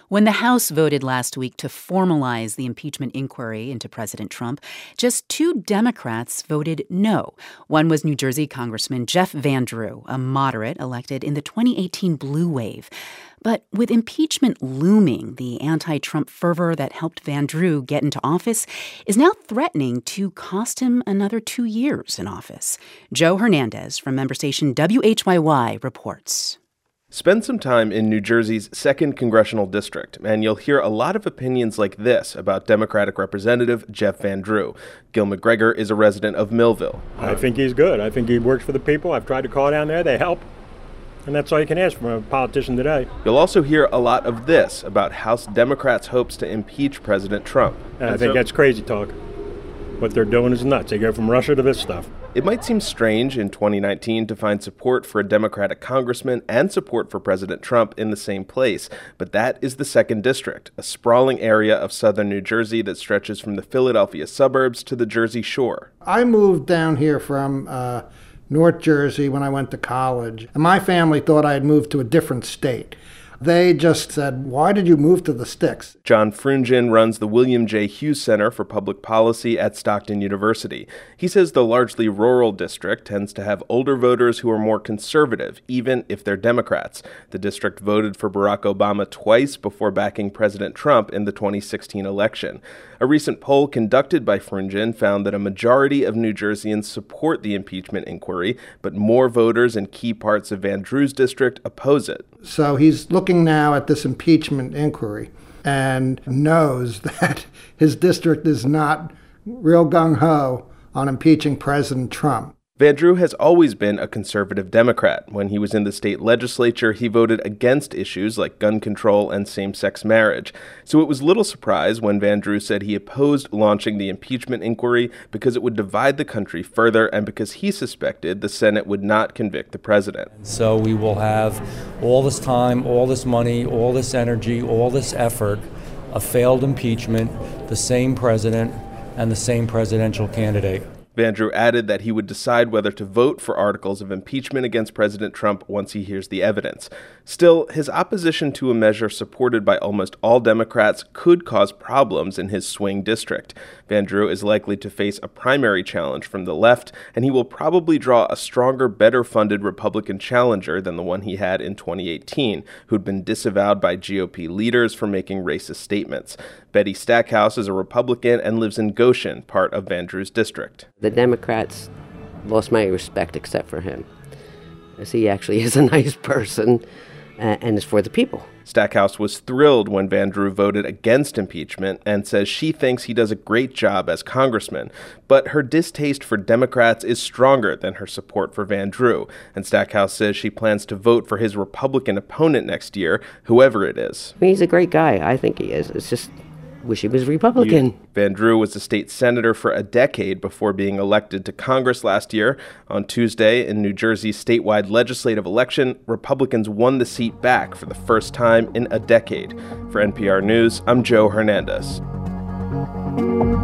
When the House voted last week to formalize the impeachment inquiry into President Trump, just 2 Democrats voted no. One was New Jersey Congressman Jeff Van Drew, a moderate elected in the 2018 blue wave. But with impeachment looming, the anti-Trump fervor that helped Van Drew get into office is now threatening to cost him another 2 years in office. Joe Hernandez from member station WHYY reports. Spend some time in New Jersey's 2nd Congressional District, and you'll hear a lot of opinions like this about Democratic Representative Jeff Van Drew. Gil McGregor is a resident of Millville. I think he's good. I think he works for the people. I've tried to call down there. They help. And that's all you can ask from a politician today. You'll also hear a lot of this about House Democrats' hopes to impeach President Trump. And I think that's crazy talk. What they're doing is nuts. They go from Russia to this stuff. It might seem strange in 2019 to find support for a Democratic congressman and support for President Trump in the same place, but that is the 2nd District, a sprawling area of southern New Jersey that stretches from the Philadelphia suburbs to the Jersey Shore. I moved down here from North Jersey when I went to college, and my family thought I had moved to a different state. They just said, "Why did you move to the sticks?" John Frungin runs the William J. Hughes Center for Public Policy at Stockton University. He says the largely rural district tends to have older voters who are more conservative, even if they're Democrats. The district voted for Barack Obama twice before backing President Trump in the 2016 election. A recent poll conducted by Frungin found that a majority of New Jerseyans support the impeachment inquiry, but more voters in key parts of Van Drew's district oppose it. So he's looking now at this impeachment inquiry and knows that his district is not real gung-ho on impeaching President Trump. Van Drew has always been a conservative Democrat. When he was in the state legislature, he voted against issues like gun control and same-sex marriage. So it was little surprise when Van Drew said he opposed launching the impeachment inquiry because it would divide the country further and because he suspected the Senate would not convict the president. So we will have all this time, all this money, all this energy, all this effort, a failed impeachment, the same president, and the same presidential candidate. Van Drew added that he would decide whether to vote for articles of impeachment against President Trump once he hears the evidence. Still, his opposition to a measure supported by almost all Democrats could cause problems in his swing district. Van Drew is likely to face a primary challenge from the left, and he will probably draw a stronger, better-funded Republican challenger than the one he had in 2018, who'd been disavowed by GOP leaders for making racist statements. Betty Stackhouse is a Republican and lives in Goshen, part of Van Drew's district. The Democrats lost my respect except for him, as he actually is a nice person and is for the people. Stackhouse was thrilled when Van Drew voted against impeachment and says she thinks he does a great job as congressman. But her distaste for Democrats is stronger than her support for Van Drew. And Stackhouse says she plans to vote for his Republican opponent next year, whoever it is. I mean, he's a great guy. I think he is. It's just wish he was Republican. Van Drew was a state senator for a decade before being elected to Congress last year. On Tuesday, in New Jersey's statewide legislative election, Republicans won the seat back for the first time in a decade. For NPR News, I'm Joe Hernandez.